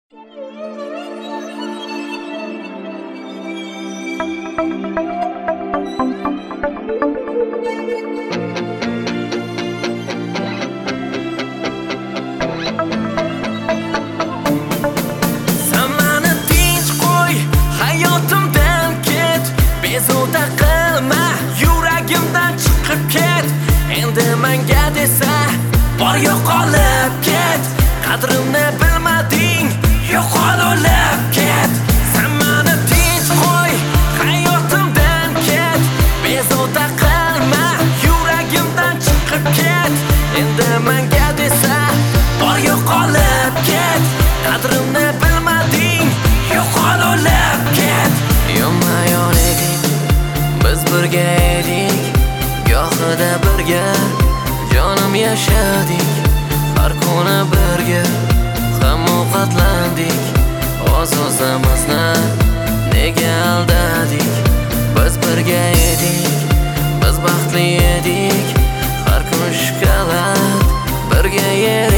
Samani tinch qo'y, hayotimdan ket. Bezovta qilma, yuragimdan chiqib ket. Endi menga desa, bor yo'qolib ket. Qadrimni bilmading, yo'qol o'lib ket. Samani tinch qo'y, hayotimdan ket. Bezovta qilma, yuragimdan chiqib ket. Endi menga desa, bor yo'qolib ket. Qadrimni bilmading, yo'qol o'lib ket. Yonma-yon edik, biz birga edik. Gohida birga jonim yashadik. Har kuni birga ham ovqatlandik. O'z-o'zimizni nega aldadik? Biz birga edik, biz baxtli edik. Har kun shokolad birga yedik.